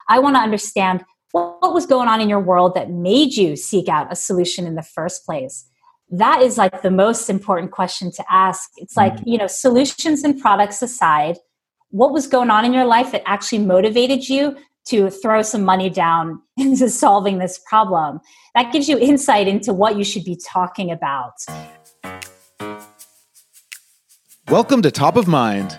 I want to understand what was going on in your world that made you seek out a solution in the first place. That is like the most important question to ask. It's like, solutions and products aside, what was going on in your life that actually motivated you to throw some money down into solving this problem? That gives you insight into what you should be talking about. Welcome to Top of Mind,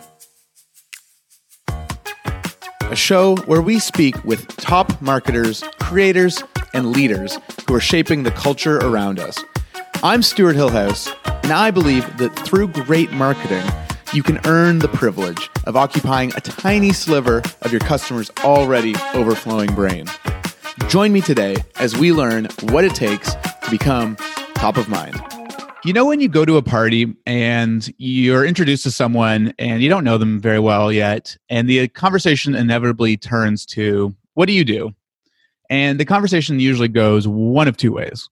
a show where we speak with top marketers, creators, and leaders who are shaping the culture around us. I'm Stuart Hillhouse, and I believe that through great marketing, you can earn the privilege of occupying a tiny sliver of your customer's already overflowing brain. Join me today as we learn what it takes to become top of mind. You know, when you go to a party and you're introduced to someone and you don't know them very well yet, and the conversation inevitably turns to, what do you do? And the conversation usually goes one of two ways.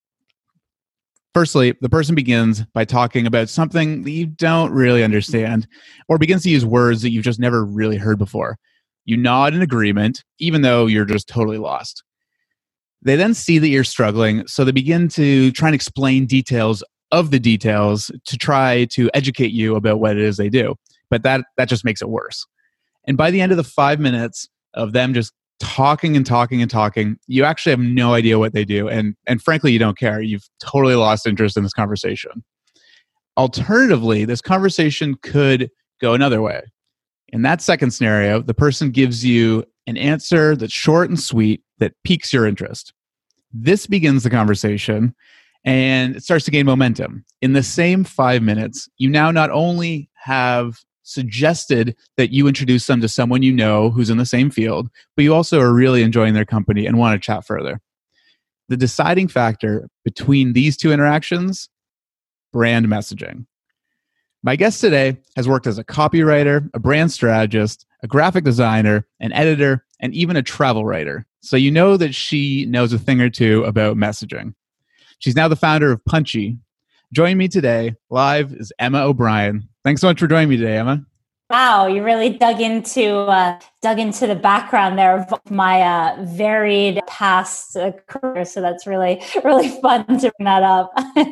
Firstly, the person begins by talking about something that you don't really understand, or begins to use words that you've just never really heard before. You nod in agreement, even though you're just totally lost. They then see that you're struggling, so they begin to try and explain details of the details to try to educate you about what it is they do. But that just makes it worse. And by the end of the 5 minutes of them just talking and talking and talking, you actually have no idea what they do. And frankly, you don't care. You've totally lost interest in this conversation. Alternatively, this conversation could go another way. In that second scenario, the person gives you an answer that's short and sweet that piques your interest. This begins the conversation and it starts to gain momentum. In the same 5 minutes, you now not only have suggested that you introduce them to someone you know who's in the same field, but you also are really enjoying their company and want to chat further. The deciding factor between these two interactions, brand messaging. My guest today has worked as a copywriter, a brand strategist, a graphic designer, an editor, and even a travel writer. So you know that she knows a thing or two about messaging. She's now the founder of Punchy. Joining me today live is Emma O'Brien. Thanks so much for joining me today, Emma. Wow, you really dug into the background there of my varied past career. So that's really, really fun to bring that up.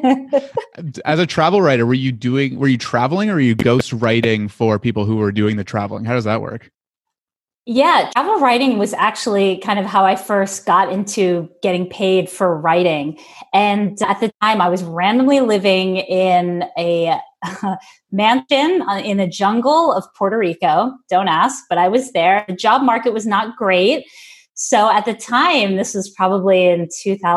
As a travel writer, were you traveling, or were you ghost writing for people who were doing the traveling? How does that work? Yeah, travel writing was actually kind of how I first got into getting paid for writing. And at the time, I was randomly living in a mansion in the jungle of Puerto Rico. Don't ask, but I was there. The job market was not great. So at the time, this was probably in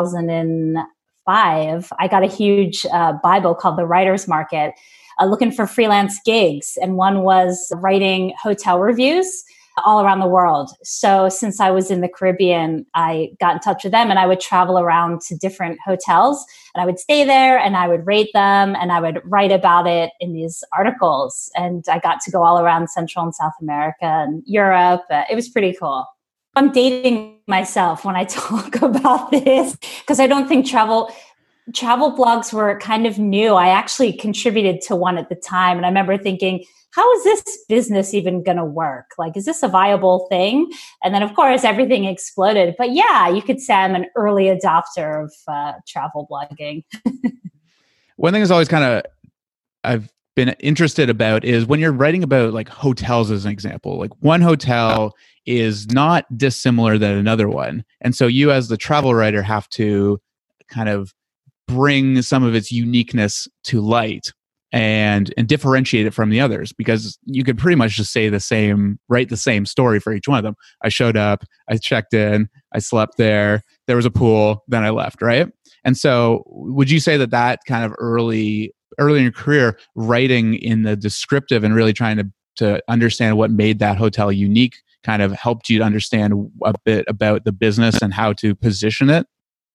2005, I got a huge Bible called The Writer's Market, looking for freelance gigs. And one was writing hotel reviews all around the world. So since I was in the Caribbean, I got in touch with them and I would travel around to different hotels and I would stay there and I would rate them and I would write about it in these articles. And I got to go all around Central and South America and Europe. It was pretty cool. I'm dating myself when I talk about this because I don't think travel blogs were kind of new. I actually contributed to one at the time. And I remember thinking, how is this business even going to work? Like, is this a viable thing? And then, of course, everything exploded. But yeah, you could say I'm an early adopter of travel blogging. One thing is always I've been interested about is when you're writing about like hotels as an example, like one hotel is not dissimilar than another one. And so you as the travel writer have to kind of bring some of its uniqueness to light and differentiate it from the others, because you could pretty much just write the same story for each one of them. I showed up, I checked in, I slept there was a pool, then I left, right? And so would you say that kind of early in your career, writing in the descriptive and really trying to understand what made that hotel unique kind of helped you to understand a bit about the business and how to position it?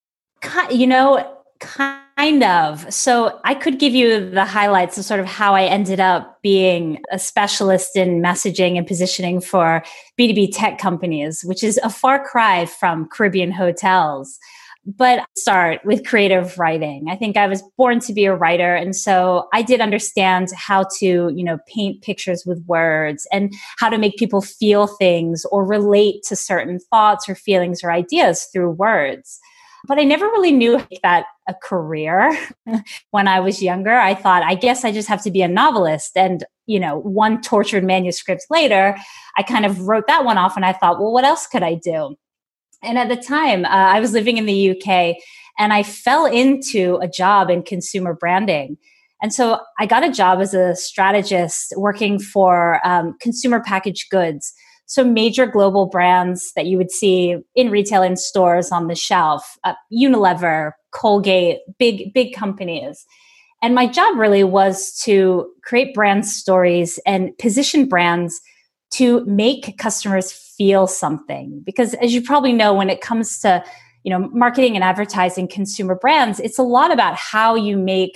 Kind of. So I could give you the highlights of sort of how I ended up being a specialist in messaging and positioning for B2B tech companies, which is a far cry from Caribbean hotels. But start with creative writing. I think I was born to be a writer. And so I did understand how to, paint pictures with words and how to make people feel things or relate to certain thoughts or feelings or ideas through words. But I never really knew that a career when I was younger. I thought, I guess I just have to be a novelist. And, one tortured manuscript later, I kind of wrote that one off and I thought, well, what else could I do? And at the time, I was living in the UK and I fell into a job in consumer branding. And so I got a job as a strategist working for consumer packaged goods. So major global brands that you would see in retail in stores on the shelf, Unilever, Colgate, big companies. And my job really was to create brand stories and position brands to make customers feel something. Because as you probably know, when it comes to, marketing and advertising consumer brands, it's a lot about how you make,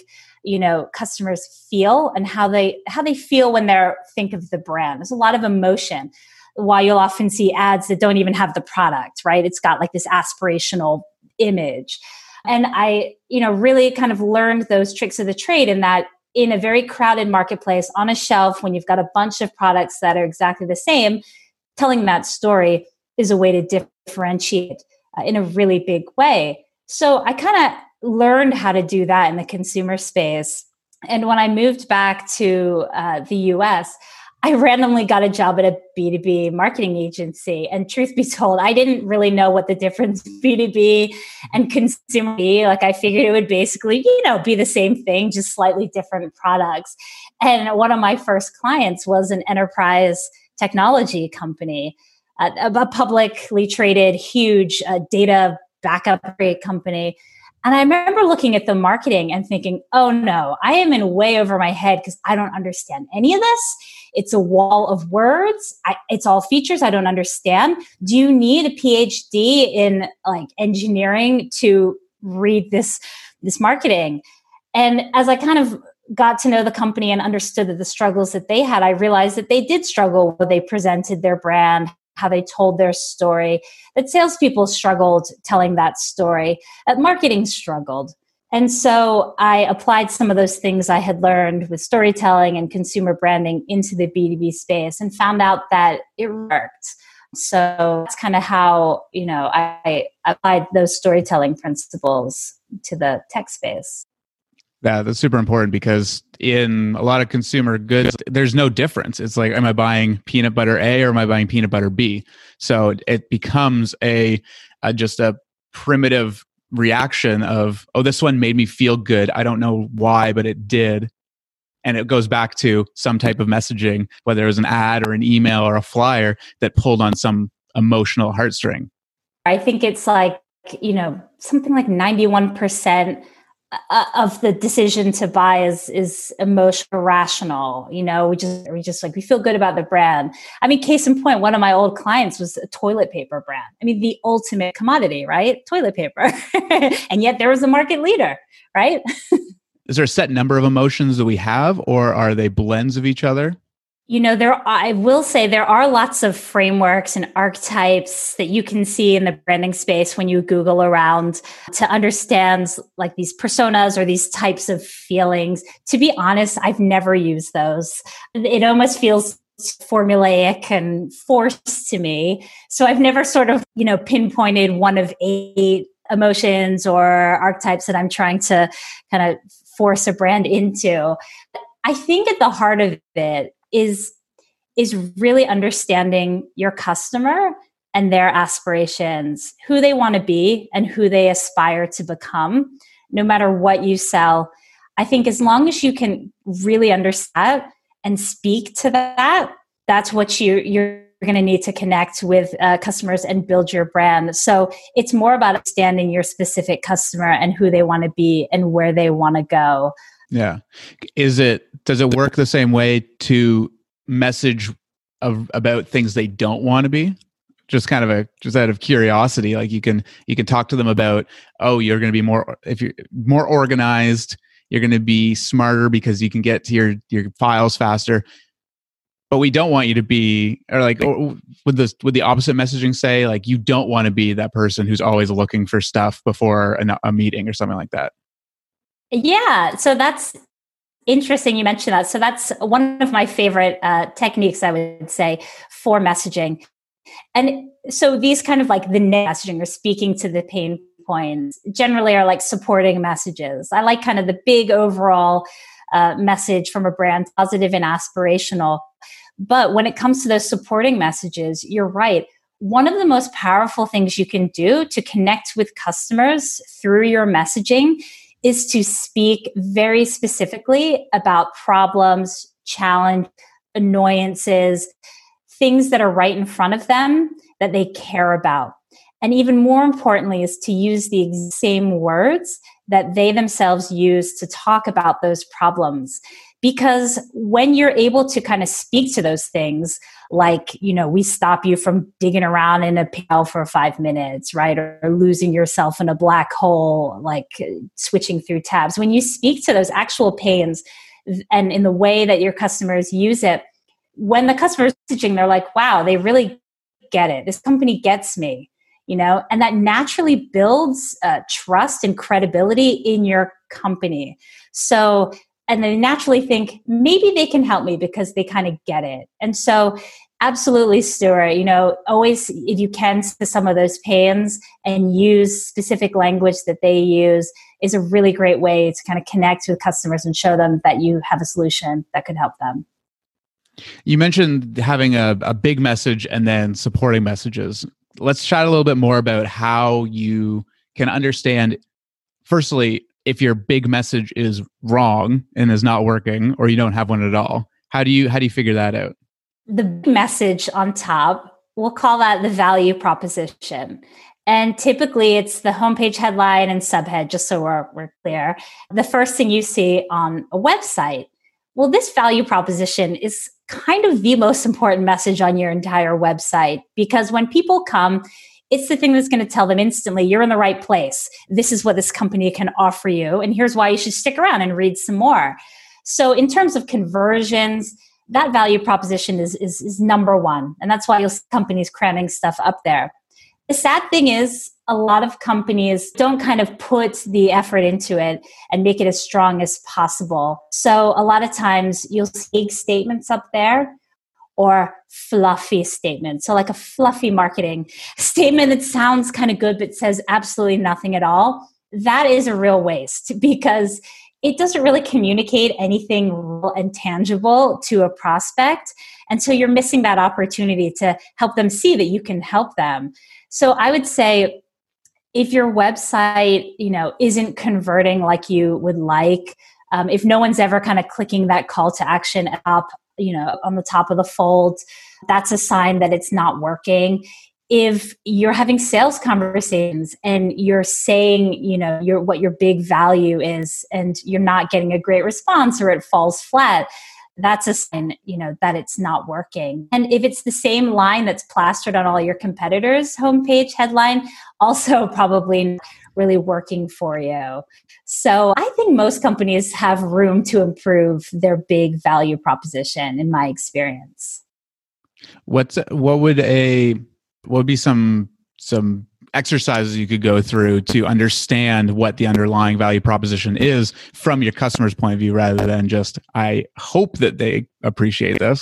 customers feel and how they feel when they think of the brand. There's a lot of emotion. While you'll often see ads that don't even have the product, right? It's got like this aspirational image. And I, really kind of learned those tricks of the trade in that in a very crowded marketplace on a shelf, when you've got a bunch of products that are exactly the same, telling that story is a way to differentiate in a really big way. So I kind of learned how to do that in the consumer space. And when I moved back to the US, I randomly got a job at a B2B marketing agency. And truth be told, I didn't really know what the difference B2B and consumer be. Like I figured it would basically, be the same thing, just slightly different products. And one of my first clients was an enterprise technology company, a publicly traded, huge data backup rate company. And I remember looking at the marketing and thinking, oh no, I am in way over my head because I don't understand any of this. It's a wall of words. It's all features I don't understand. Do you need a PhD in like engineering to read this marketing? And as I kind of got to know the company and understood that the struggles that they had, I realized that they did struggle when they presented their brand, how they told their story, that salespeople struggled telling that story, that marketing struggled. And so I applied some of those things I had learned with storytelling and consumer branding into the B2B space and found out that it worked. So that's kind of how, I applied those storytelling principles to the tech space. Yeah, that's super important because in a lot of consumer goods, there's no difference. It's like, am I buying peanut butter A or am I buying peanut butter B? So it becomes just a primitive reaction of, oh, this one made me feel good. I don't know why, but it did. And it goes back to some type of messaging, whether it was an ad or an email or a flyer that pulled on some emotional heartstring. I think it's like, something like 91% of the decision to buy is emotional, rational. We feel good about the brand. I mean, case in point, one of my old clients was a toilet paper brand. I mean, the ultimate commodity, right? Toilet paper. And yet there was a market leader, right? Is there a set number of emotions that we have, or are they blends of each other? I will say there are lots of frameworks and archetypes that you can see in the branding space when you Google around to understand like these personas or these types of feelings. To be honest, I've never used those. It almost feels formulaic and forced to me. So I've never sort of, pinpointed one of 8 emotions or archetypes that I'm trying to kind of force a brand into. I think at the heart of it is really understanding your customer and their aspirations, who they want to be and who they aspire to become, no matter what you sell. I think as long as you can really understand and speak to that, that's what you're going to need to connect with customers and build your brand. So it's more about understanding your specific customer and who they want to be and where they want to go. Yeah. Does it work the same way to message about things they don't want to be? Just out of curiosity, like you can talk to them about, oh, you're going to be if you're more organized, you're going to be smarter because you can get to your files faster. But we don't want you to be, or like, or would the opposite messaging say, like, you don't want to be that person who's always looking for stuff before a meeting or something like that? Yeah. So that's interesting you mentioned that. So that's one of my favorite techniques, I would say, for messaging. And so these kind of like the messaging or speaking to the pain points generally are like supporting messages. I like kind of the big overall message from a brand, positive and aspirational. But when it comes to those supporting messages, you're right. One of the most powerful things you can do to connect with customers through your messaging is to speak very specifically about problems, challenge, annoyances, things that are right in front of them that they care about. And even more importantly is to use the same words that they themselves use to talk about those problems. Because when you're able to kind of speak to those things, like, we stop you from digging around in a pail for 5 minutes, right? Or losing yourself in a black hole, like switching through tabs. When you speak to those actual pains and in the way that your customers use it, when the customer's messaging, they're like, wow, they really get it. This company gets me, and that naturally builds trust and credibility in your company. So, and they naturally think maybe they can help me because they kind of get it. And so absolutely, Stuart, always, if you can, to some of those pains and use specific language that they use is a really great way to kind of connect with customers and show them that you have a solution that could help them. You mentioned having a big message and then supporting messages. Let's chat a little bit more about how you can understand, firstly, if your big message is wrong and is not working, or you don't have one at all. How do you figure that out? The message on top, we'll call that the value proposition. And typically it's the homepage headline and subhead, just so we're clear. The first thing you see on a website. Well, this value proposition is kind of the most important message on your entire website, because when people come, it's the thing that's going to tell them instantly, you're in the right place. This is what this company can offer you. And here's why you should stick around and read some more. So in terms of conversions, that value proposition is number one. And that's why you'll see companies cramming stuff up there. The sad thing is a lot of companies don't kind of put the effort into it and make it as strong as possible. So a lot of times you'll see statements up there or fluffy statements. So like a fluffy marketing statement that sounds kind of good but says absolutely nothing at all. That is a real waste, because it doesn't really communicate anything real and tangible to a prospect. And so you're missing that opportunity to help them see that you can help them. So I would say if your website, isn't converting like you would like, if no one's ever kind of clicking that call to action up, on the top of the fold, that's a sign that it's not working. If you're having sales conversations and you're saying, what your big value is, and you're not getting a great response or it falls flat, that's a sign, that it's not working. And if it's the same line that's plastered on all your competitors' homepage headline, also probably not really working for you. So I think most companies have room to improve their big value proposition, in my experience. What would be some exercises you could go through to understand what the underlying value proposition is from your customer's point of view, rather than just, I hope that they appreciate this?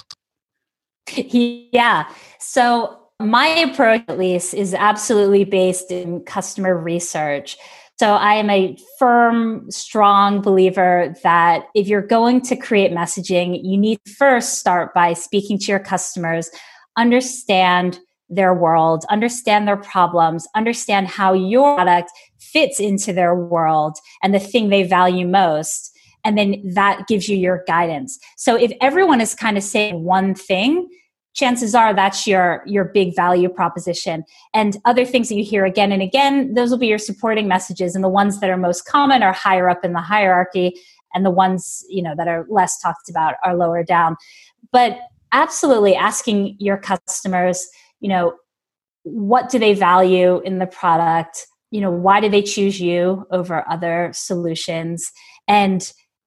Yeah. So my approach, at least, is absolutely based in customer research. So I am a firm, strong believer that if you're going to create messaging, you need to first start by speaking to your customers, understand their world, understand their problems, understand how your product fits into their world and the thing they value most. And then that gives you your guidance. So if everyone is kind of saying one thing, chances are that's your big value proposition. And other things that you hear again and again, those will be your supporting messages. And the ones that are most common are higher up in the hierarchy, and the ones, that are less talked about are lower down. But absolutely asking your customers, what do they value in the product? Why do they choose you over other solutions? And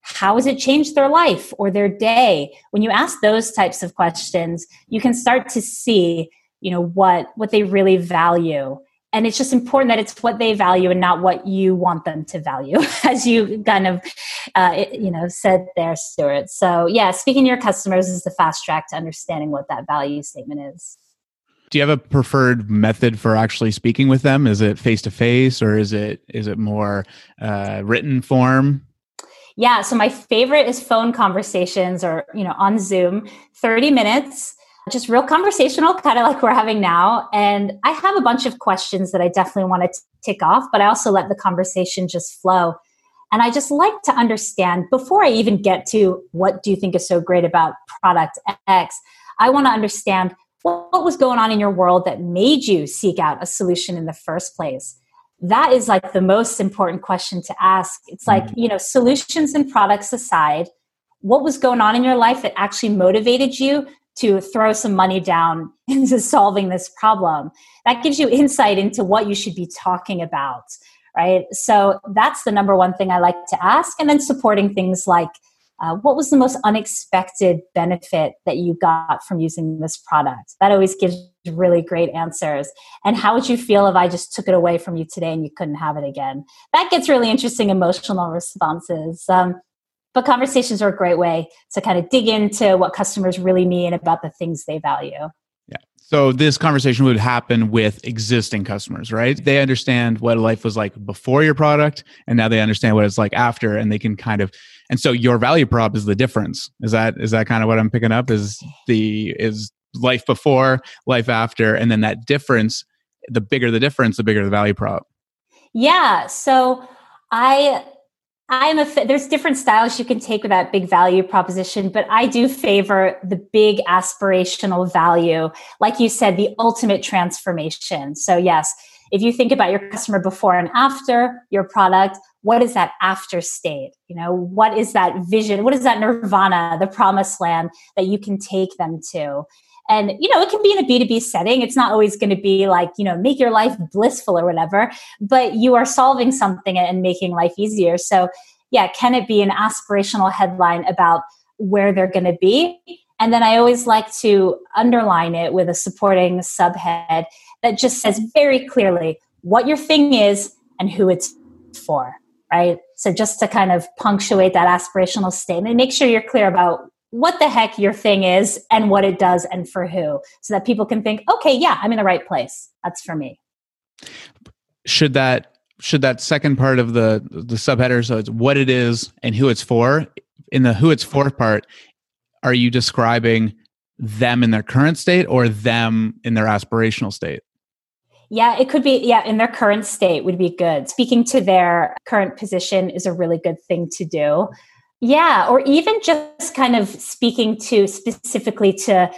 how has it changed their life or their day? When you ask those types of questions, you can start to see, what they really value. And it's just important that it's what they value and not what you want them to value, as you kind of, said there, Stuart. So yeah, speaking to your customers is the fast track to understanding what that value statement is. Do you have a preferred method for actually speaking with them? Is it face-to-face or is it more written form? Yeah, so my favorite is phone conversations or, on Zoom, 30 minutes. Just real conversational, kind of like we're having now. And I have a bunch of questions that I definitely want to tick off, but I also let the conversation just flow. And I just like to understand, before I even get to what do you think is so great about product X, I want to understand what was going on in your world that made you seek out a solution in the first place. That is like the most important question to ask. It's like, solutions and products aside, what was going on in your life that actually motivated you to throw some money down into solving this problem? That gives you insight into what you should be talking about, right? So that's the number one thing I like to ask. And then supporting things like, what was the most unexpected benefit that you got from using this product? That always gives really great answers. And how would you feel if I just took it away from you today and you couldn't have it again? That gets really interesting emotional responses. But conversations are a great way to kind of dig into what customers really mean about the things they value. Yeah. So this conversation would happen with existing customers, right? They understand what life was like before your product, and now they understand what it's like after, and they can and so your value prop is the difference. Is that kind of what I'm picking up? Is life before, life after, and then that difference, the bigger the difference, the bigger the value prop. Yeah. So there's different styles you can take with that big value proposition, but I do favor the big aspirational value. Like you said, the ultimate transformation. So yes, if you think about your customer before and after your product, what is that after state? What is that vision? What is that nirvana, the promised land that you can take them to? And, it can be in a B2B setting. It's not always going to be like, make your life blissful or whatever, but you are solving something and making life easier. So yeah, can it be an aspirational headline about where they're going to be? And then I always like to underline it with a supporting subhead that just says very clearly what your thing is and who it's for, right? So just to kind of punctuate that aspirational statement, make sure you're clear about what the heck your thing is and what it does and for who, so that people can think, okay, yeah, I'm in the right place. That's for me. Should that second part of the subheader, so it's what it is and who it's for, in the who it's for part, are you describing them in their current state or them in their aspirational state? Yeah, it could be, in their current state would be good. Speaking to their current position is a really good thing to do. Yeah, or even just kind of speaking to specifically to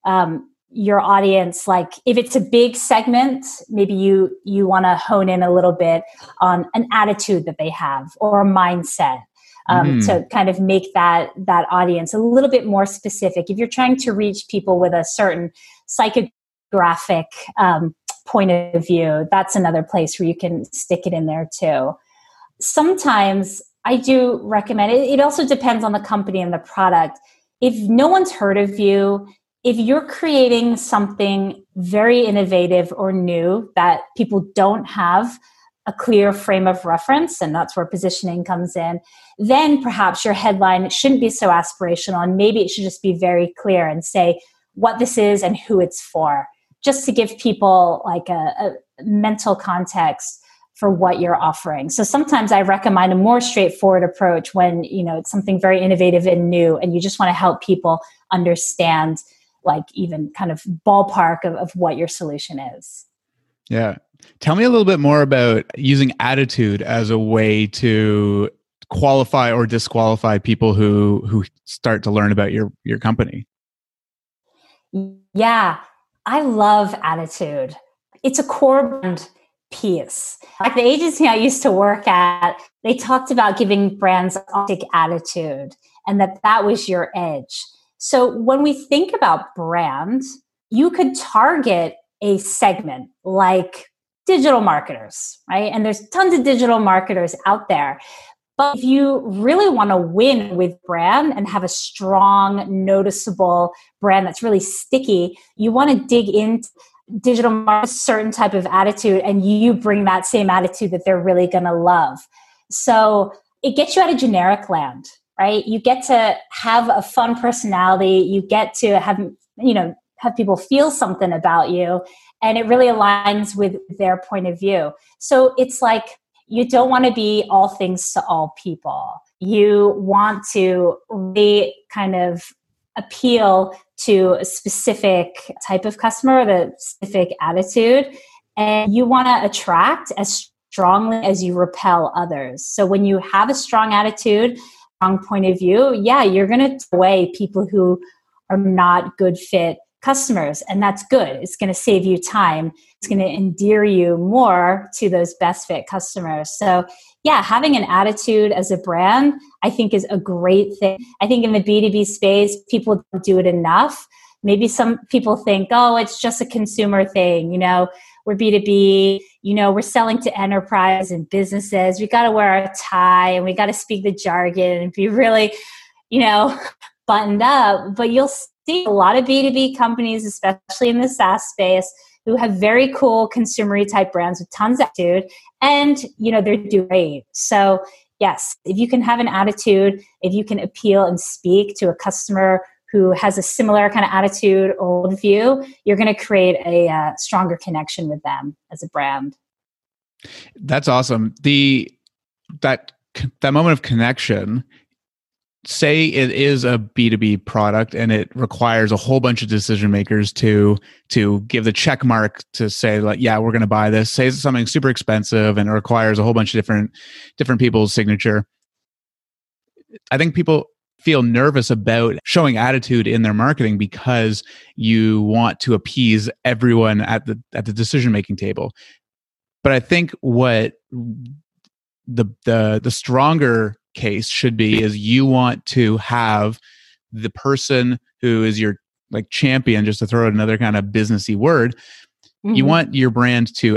your audience, like if it's a big segment, maybe you want to hone in a little bit on an attitude that they have or a mindset to kind of make that audience a little bit more specific. If you're trying to reach people with a certain psychographic point of view, that's another place where you can stick it in there too. Sometimes I do recommend it. It also depends on the company and the product. If no one's heard of you, if you're creating something very innovative or new that people don't have a clear frame of reference, and that's where positioning comes in, then perhaps your headline shouldn't be so aspirational, and maybe it should just be very clear and say what this is and who it's for, just to give people like a mental context for what you're offering. So sometimes I recommend a more straightforward approach when, it's something very innovative and new, and you just want to help people understand, like even kind of ballpark of what your solution is. Yeah. Tell me a little bit more about using attitude as a way to qualify or disqualify people who start to learn about your company. Yeah, I love attitude. It's a core brand piece. Like the agency I used to work at, they talked about giving brands authentic attitude and that was your edge. So when we think about brand, you could target a segment like digital marketers, right? And there's tons of digital marketers out there. But if you really want to win with brand and have a strong, noticeable brand that's really sticky, you want to dig into digital marketing, a certain type of attitude, and you bring that same attitude that they're really going to love. So it gets you out of generic land, right? You get to have a fun personality. You get to have people feel something about you, and it really aligns with their point of view. So it's like, you don't want to be all things to all people. You want to really kind of appeal to a specific type of customer, the specific attitude, and you want to attract as strongly as you repel others. So when you have a strong attitude, strong point of view, you're going to turn away people who are not good fit customers, and that's good. It's going to save you time. It's going to endear you more to those best fit customers. So having an attitude as a brand, I think, is a great thing. I think in the B2B space, people don't do it enough. Maybe some people think, oh, it's just a consumer thing. We're B2B, we're selling to enterprise and businesses. We got to wear a tie and we got to speak the jargon and be really, buttoned up. But you'll see a lot of B2B companies, especially in the SaaS space, who have very cool consumer type brands with tons of attitude, and they're doing great. So yes, if you can have an attitude, if you can appeal and speak to a customer who has a similar kind of attitude or view, you're going to create a stronger connection with them as a brand. That's awesome. That moment of connection. Say it is a B2B product and it requires a whole bunch of decision makers to give the check mark to say, like, yeah, we're going to buy this. Say it's something super expensive and it requires a whole bunch of different people's signature. I think people feel nervous about showing attitude in their marketing because you want to appease everyone at the decision making table. But I think what the stronger case should be is you want to have the person who is your like champion, just to throw out another kind of businessy word. Mm-hmm. You want your brand to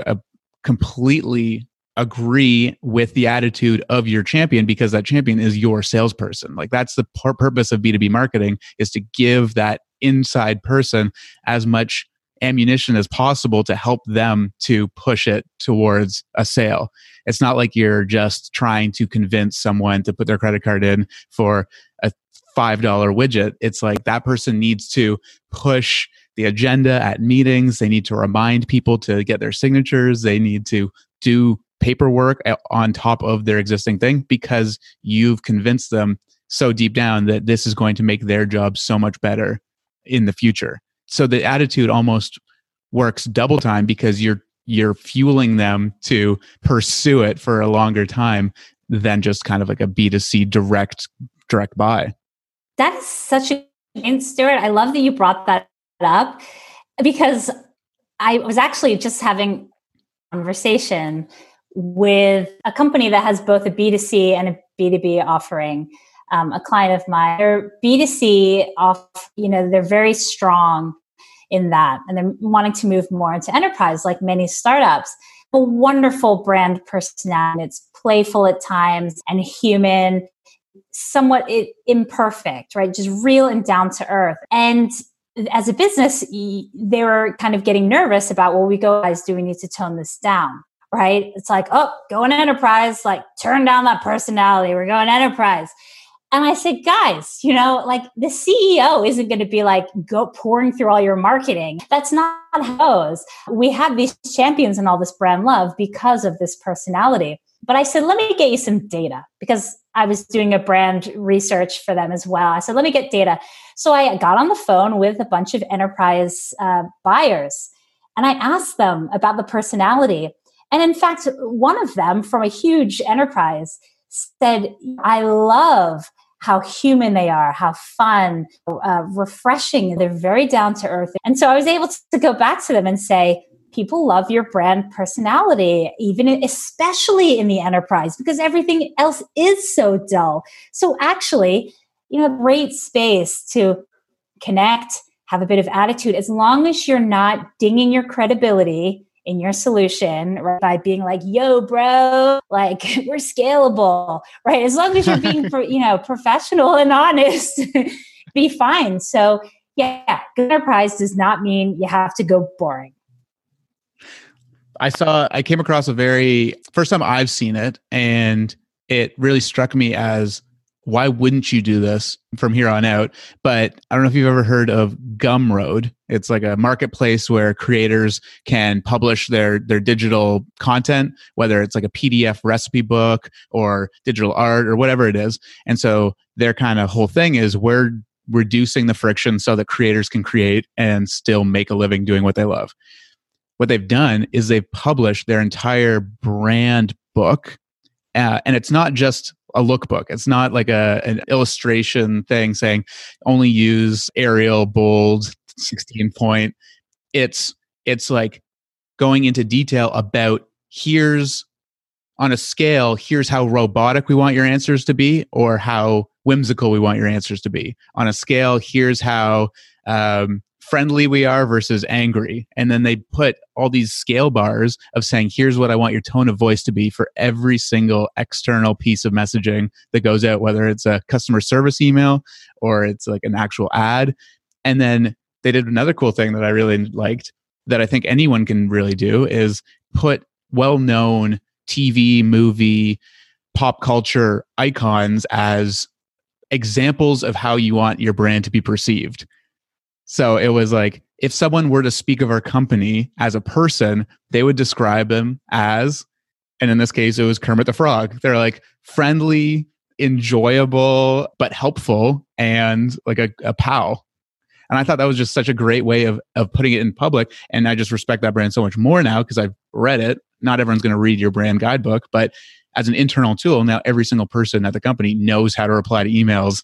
completely agree with the attitude of your champion, because that champion is your salesperson. Like, that's the purpose of B2B marketing, is to give that inside person as much ammunition as possible to help them to push it towards a sale. It's not like you're just trying to convince someone to put their credit card in for a $5 widget. It's like that person needs to push the agenda at meetings. They need to remind people to get their signatures. They need to do paperwork on top of their existing thing, because you've convinced them so deep down that this is going to make their job so much better in the future. So the attitude almost works double time, because you're fueling them to pursue it for a longer time than just kind of like a B2C direct buy. That's such a point, Stuart. I love that you brought that up, because I was actually just having a conversation with a company that has both a B2C and a B2B offering. A client of mine, they're B2C they're very strong in that, and they're wanting to move more into enterprise, like many startups. A wonderful brand personality. It's playful at times and human, somewhat imperfect, right? Just real and down to earth. And as a business, they were kind of getting nervous about, well, do we need to tone this down? Right? It's like, oh, going enterprise, like turn down that personality. We're going enterprise. And I said, guys, like the CEO isn't going to be like, go pouring through all your marketing. That's not how it goes. We have these champions and all this brand love because of this personality. But I said, let me get you some data, because I was doing a brand research for them as well. I said, let me get data. So I got on the phone with a bunch of enterprise buyers, and I asked them about the personality. And in fact, one of them from a huge enterprise said, I love how human they are, how fun, refreshing. They're very down to earth. And so I was able to go back to them and say, people love your brand personality, especially in the enterprise, because everything else is so dull. So actually, great space to connect, have a bit of attitude, as long as you're not dinging your credibility in your solution, right, by being like, yo, bro, like we're scalable, right? As long as you're being, professional and honest, be fine. So yeah, good enterprise does not mean you have to go boring. I came across first time I've seen it, and it really struck me as, why wouldn't you do this from here on out? But I don't know if you've ever heard of Gumroad. It's like a marketplace where creators can publish their digital content, whether it's like a PDF recipe book or digital art or whatever it is. And so their kind of whole thing is, we're reducing the friction so that creators can create and still make a living doing what they love. What they've done is they've published their entire brand book. And it's not just a lookbook. It's not like an illustration thing saying only use Arial, bold, 16 point. It's like going into detail about, here's on a scale, here's how robotic we want your answers to be, or how whimsical we want your answers to be. On a scale, here's how friendly we are versus angry. And then they put all these scale bars of saying, here's what I want your tone of voice to be for every single external piece of messaging that goes out, whether it's a customer service email or it's like an actual ad. And then they did another cool thing that I really liked, that I think anyone can really do, is put well-known TV, movie, pop culture icons as examples of how you want your brand to be perceived. So it was like, if someone were to speak of our company as a person, they would describe them as, and in this case, it was Kermit the Frog. They're like friendly, enjoyable, but helpful, and like a pal. And I thought that was just such a great way of putting it in public. And I just respect that brand so much more now because I've read it. Not everyone's going to read your brand guidebook, but as an internal tool, now every single person at the company knows how to reply to emails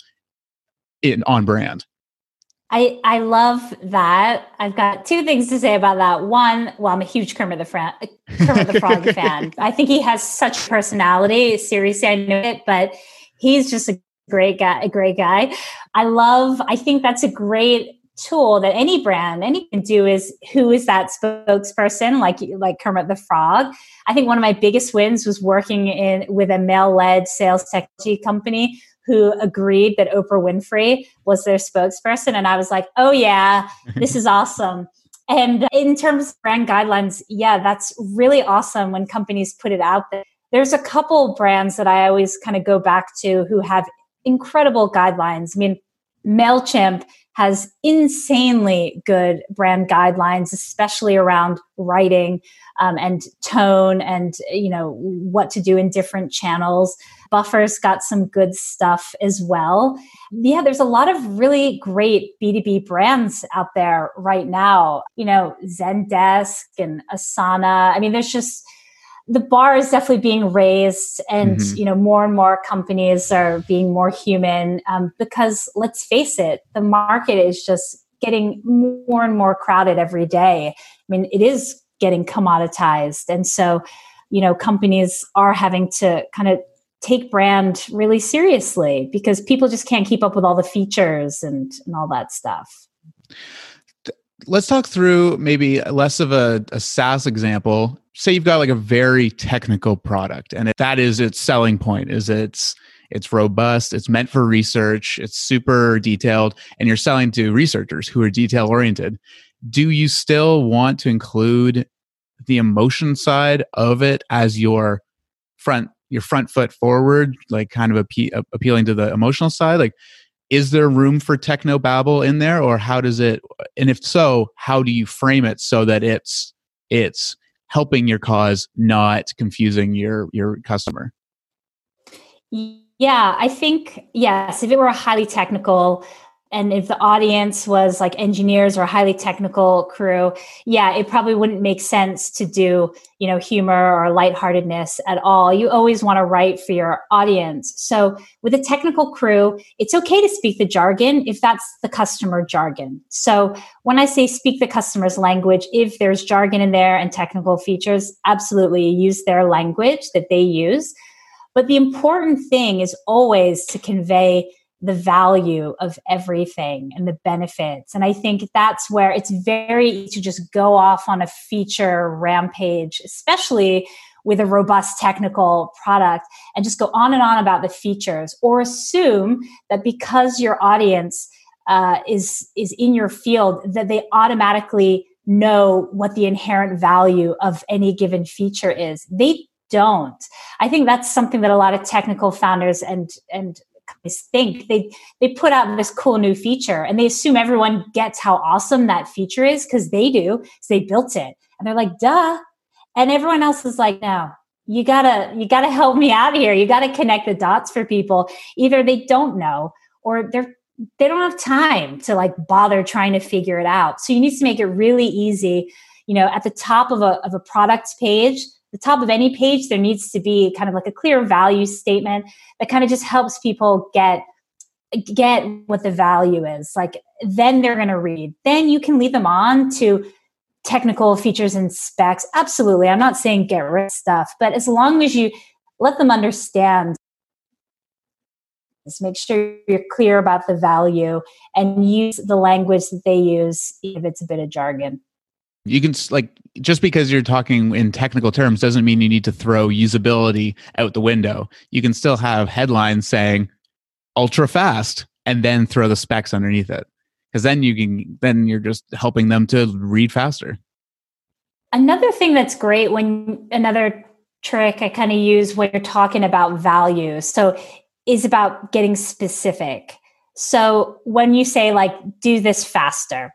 on brand. I love that. I've got two things to say about that. One, well, I'm a huge Kermit the Frog fan. I think he has such personality. Seriously, I know it, but he's just a great guy. I think that's a great tool that any brand can do, is who is that spokesperson, like Kermit the Frog. I think one of my biggest wins was working with a male-led sales technology company who agreed that Oprah Winfrey was their spokesperson. And I was like, oh yeah, this is awesome. And in terms of brand guidelines, yeah, that's really awesome when companies put it out there. There's a couple brands that I always kind of go back to who have incredible guidelines. I mean, MailChimp has insanely good brand guidelines, especially around writing and tone and, what to do in different channels. Buffer's got some good stuff as well. Yeah, there's a lot of really great B2B brands out there right now. Zendesk and Asana. I mean, there's just, the bar is definitely being raised, and more and more companies are being more human because let's face it, the market is just getting more and more crowded every day. I mean, it is getting commoditized, and so companies are having to kind of take brand really seriously because people just can't keep up with all the features and all that stuff. Let's talk through maybe less of a SaaS example. Say you've got like a very technical product, and that is its selling point, is it's robust, it's meant for research, it's super detailed, and you're selling to researchers who are detail oriented. Do you still want to include the emotion side of it as your front foot forward, like kind of appealing to the emotional side? Like, is there room for techno babble in there, or how does it, and if so, how do you frame it so that it's helping your cause, not confusing your customer? Yeah, I think, yes, if it were a highly technical, and if the audience was like engineers or a highly technical crew, yeah, it probably wouldn't make sense to do, humor or lightheartedness at all. You always want to write for your audience. So with a technical crew, it's okay to speak the jargon if that's the customer jargon. So when I say speak the customer's language, if there's jargon in there and technical features, absolutely use their language that they use. But the important thing is always to convey the value of everything and the benefits. And I think that's where it's very easy to just go off on a feature rampage, especially with a robust technical product, and just go on and on about the features, or assume that because your audience is in your field, that they automatically know what the inherent value of any given feature is. They don't. I think that's something that a lot of technical founders and companies think. They put out this cool new feature and they assume everyone gets how awesome that feature is because they do, so they built it. And they're like, duh. And everyone else is like, no, you gotta help me out here. You gotta connect the dots for people. Either they don't know or they don't have time to like bother trying to figure it out. So you need to make it really easy. At the top of a product page, the top of any page, there needs to be kind of like a clear value statement that kind of just helps people get what the value is. Like, then they're going to read. Then you can lead them on to technical features and specs. Absolutely. I'm not saying get rid of stuff, but as long as you let them understand, just make sure you're clear about the value and use the language that they use, if it's a bit of jargon. You can, just because you're talking in technical terms doesn't mean you need to throw usability out the window. You can still have headlines saying ultra fast and then throw the specs underneath it. Because then you're just helping them to read faster. Another thing that's great, another trick I kind of use when you're talking about value, is about getting specific. So when you say do this faster,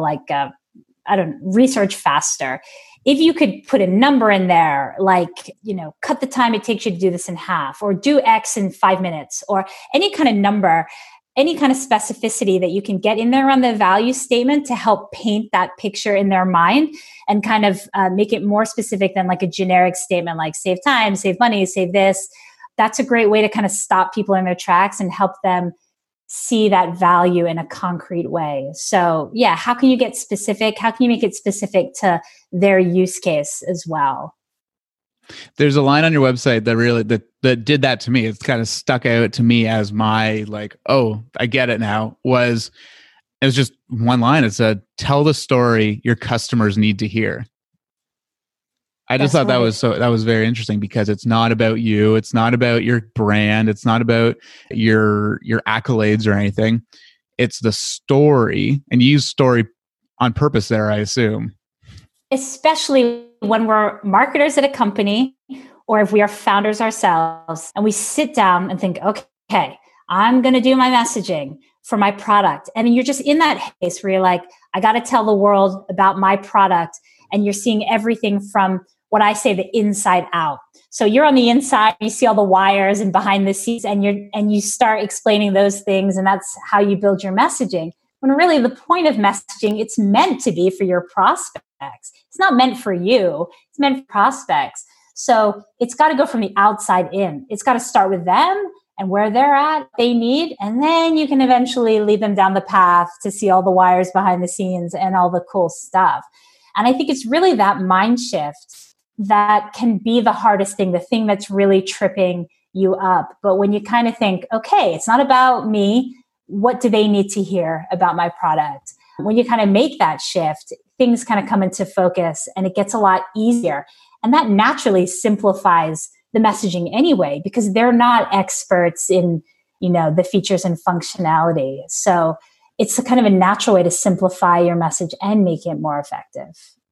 research faster. If you could put a number in there, cut the time it takes you to do this in half, or do X in 5 minutes, or any kind of number, any kind of specificity that you can get in there on the value statement to help paint that picture in their mind and kind of make it more specific than like a generic statement like save time, save money, save this. That's a great way to kind of stop people in their tracks and help them see that value in a concrete way. So yeah, how can you get specific? How can you make it specific to their use case as well? There's a line on your website that really that did that to me. It's kind of stuck out to me as my oh, I get it now. It was just one line. It said, "Tell the story your customers need to hear." I just thought that was very interesting because it's not about you. It's not about your brand. It's not about your accolades or anything. It's the story, and you use story on purpose there, I assume. Especially when we're marketers at a company, or if we are founders ourselves, and we sit down and think, okay, I'm going to do my messaging for my product. And you're just in that case where you're like, I got to tell the world about my product. And you're seeing everything from what I say, the inside out. So you're on the inside, you see all the wires and behind the scenes, and you start explaining those things. And that's how you build your messaging. When really the point of messaging, it's meant to be for your prospects. It's not meant for you. It's meant for prospects. So it's got to go from the outside in. It's got to start with them and where they're at, they need, and then you can eventually lead them down the path to see all the wires behind the scenes and all the cool stuff. And I think it's really that mind shift that can be the hardest thing, the thing that's really tripping you up. But when you kind of think, okay, it's not about me, what do they need to hear about my product? When you kind of make that shift, things kind of come into focus and it gets a lot easier. And that naturally simplifies the messaging anyway, because they're not experts in, the features and functionality. So it's a kind of a natural way to simplify your message and make it more effective.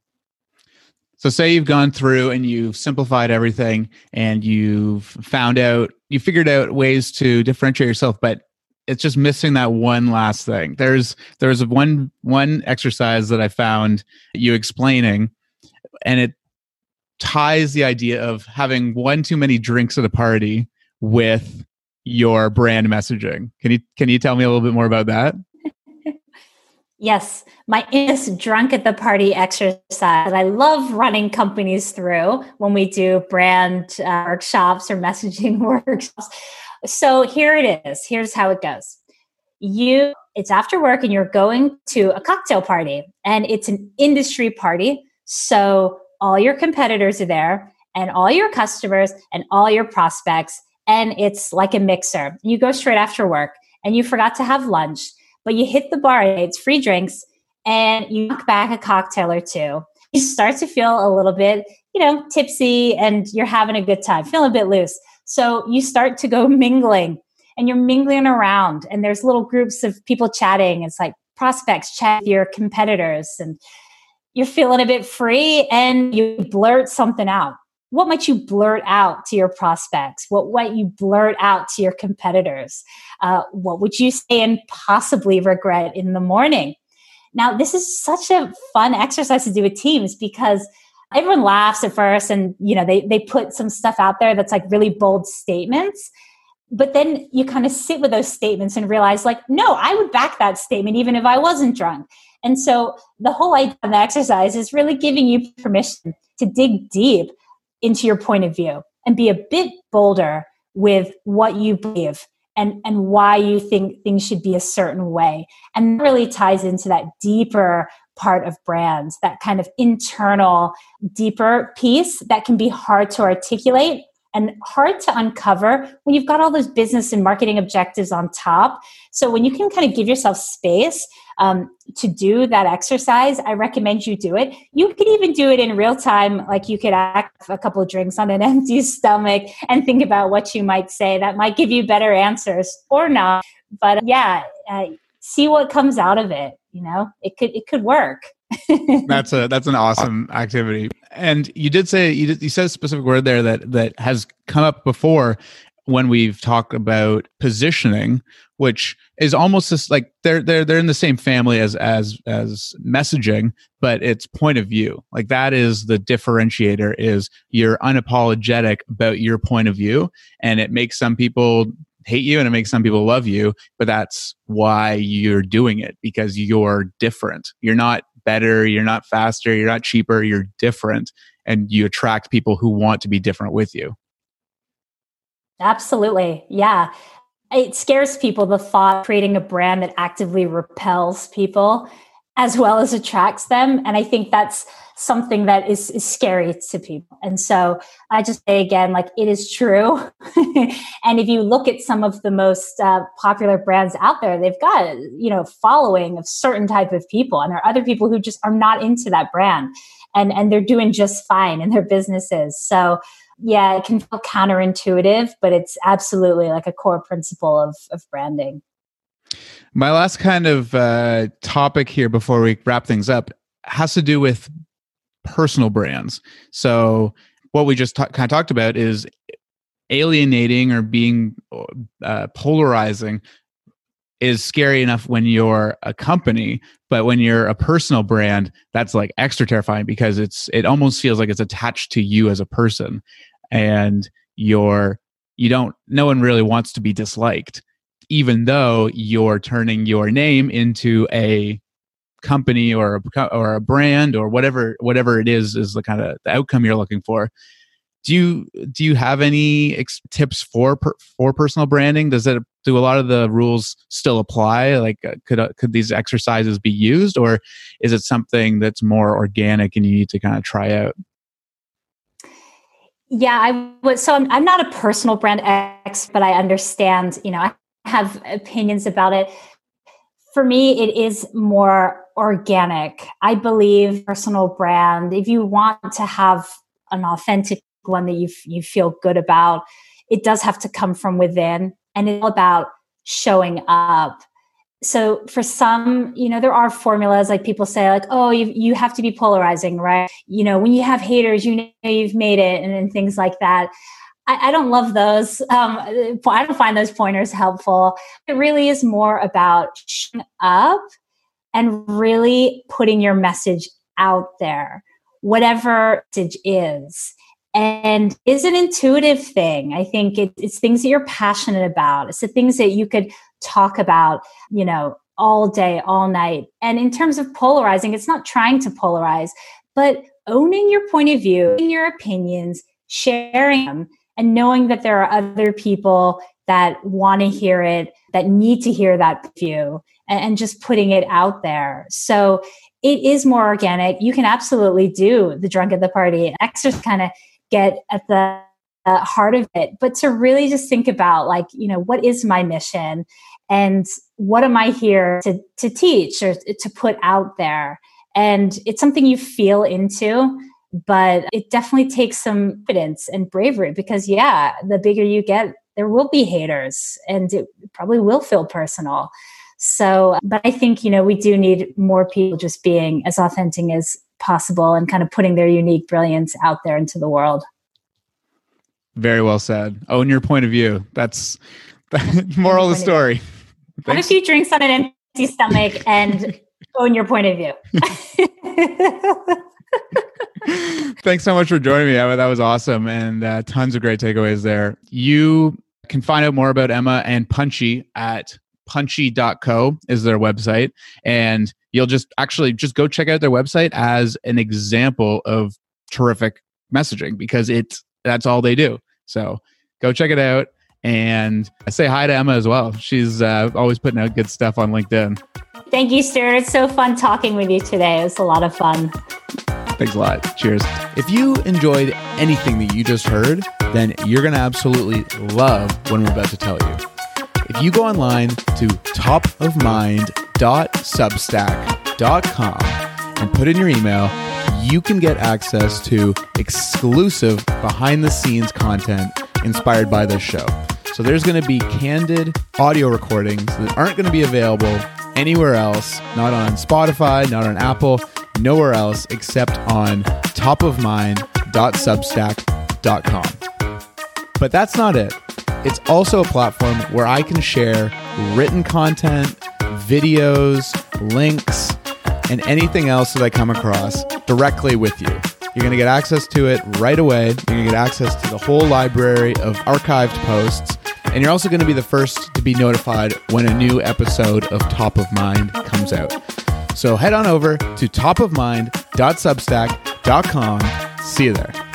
So say you've gone through and you've simplified everything and you figured out ways to differentiate yourself, but it's just missing that one last thing. There's one exercise that I found you explaining, and it ties the idea of having one too many drinks at a party with your brand messaging. Can you tell me a little bit more about that? Yes, my infamous drunk at the party exercise that I love running companies through when we do brand workshops or messaging workshops. So here it is. Here's how it goes. It's after work and you're going to a cocktail party, and it's an industry party. So all your competitors are there and all your customers and all your prospects, and it's like a mixer. You go straight after work and you forgot to have lunch, but you hit the bar, it's free drinks, and you knock back a cocktail or two. You start to feel a little bit, tipsy, and you're having a good time, feeling a bit loose. So you start to go mingling, and you're mingling around, and there's little groups of people chatting. It's like prospects chat with your competitors, and you're feeling a bit free, and you blurt something out. What might you blurt out to your prospects? What might you blurt out to your competitors? What would you say and possibly regret in the morning? Now, this is such a fun exercise to do with teams because everyone laughs at first, and they put some stuff out there that's like really bold statements. But then you kind of sit with those statements and realize, like, no, I would back that statement even if I wasn't drunk. And so the whole idea of the exercise is really giving you permission to dig deep into your point of view and be a bit bolder with what you believe and why you think things should be a certain way. And that really ties into that deeper part of brands, that kind of internal, deeper piece that can be hard to articulate and hard to uncover when you've got all those business and marketing objectives on top. So when you can kind of give yourself space to do that exercise, I recommend you do it. You could even do it in real time. Like you could act a couple of drinks on an empty stomach and think about what you might say. That might give you better answers or not. But see what comes out of it. It could work. That's an awesome activity. And you did say you said a specific word there that has come up before when we've talked about positioning, which is almost just like they're in the same family as messaging, but it's point of view. Like that is the differentiator, is you're unapologetic about your point of view, and it makes some people hate you and it makes some people love you, but that's why you're doing it, because you're different. You're not better, you're not faster, you're not cheaper, you're different, and you attract people who want to be different with you. Absolutely. Yeah. It scares people, the thought of creating a brand that actively repels people as well as attracts them. And I think that's something that is scary to people. And so I just say again, like, it is true. And if you look at some of the most popular brands out there, they've got, following of certain type of people. And there are other people who just are not into that brand, and they're doing just fine in their businesses. So yeah, it can feel counterintuitive, but it's absolutely like a core principle of branding. My last kind of topic here before we wrap things up has to do with personal brands. So what we just kind of talked about is alienating or being polarizing is scary enough when you're a company, but when you're a personal brand, that's like extra terrifying, because it almost feels like it's attached to you as a person, and no one really wants to be disliked, even though you're turning your name into a company or a brand or whatever it is the kind of the outcome you're looking for. Do you have any tips for personal branding? Do a lot of the rules still apply? Like, could these exercises be used, or is it something that's more organic and you need to kind of try out? Yeah, I'm not a personal brand expert, but I understand. I have opinions about it. For me, it is more organic. I believe personal brand, if you want to have an authentic one that you feel good about, it does have to come from within, and it's all about showing up. So for some, there are formulas, like people say, like, oh, you have to be polarizing, right? When you have haters, you've made it, and things like that. I don't love those. I don't find those pointers helpful. It really is more about showing up and really putting your message out there, whatever message is. And is an intuitive thing. I think it's things that you're passionate about. It's the things that you could talk about, all day, all night. And in terms of polarizing, it's not trying to polarize, but owning your point of view, your opinions, sharing them, and knowing that there are other people that want to hear it, that need to hear that view, and just putting it out there. So it is more organic. You can absolutely do the drunk at the party exercise, kind of get at the heart of it, but to really just think about like, what is my mission and what am I here to teach or to put out there? And it's something you feel into, but it definitely takes some confidence and bravery because the bigger you get, there will be haters and it probably will feel personal. So, but I think, we do need more people just being as authentic as possible and kind of putting their unique brilliance out there into the world. Very well said. Own your point of view. That's the moral of the story. Have a few drinks on an empty stomach and own your point of view. Thanks so much for joining me, Emma. That was awesome. And tons of great takeaways there. You can find out more about Emma and Punchy at punchy.co is their website. And you'll just go check out their website as an example of terrific messaging because that's all they do. So go check it out and say hi to Emma as well. She's always putting out good stuff on LinkedIn. Thank you, Stuart. It's so fun talking with you today. It was a lot of fun. Thanks a lot. Cheers. If you enjoyed anything that you just heard, then you're going to absolutely love what I'm about to tell you. If you go online to topofmind.substack.com and put in your email, you can get access to exclusive behind-the-scenes content inspired by this show. So there's going to be candid audio recordings that aren't going to be available anywhere else, not on Spotify, not on Apple, nowhere else except on topofmind.substack.com. But that's not it. It's also a platform where I can share written content, videos, links, and anything else that I come across directly with you. You're going to get access to it right away. You're going to get access to the whole library of archived posts. And you're also going to be the first to be notified when a new episode of Top of Mind comes out. So head on over to topofmind.substack.com. See you there.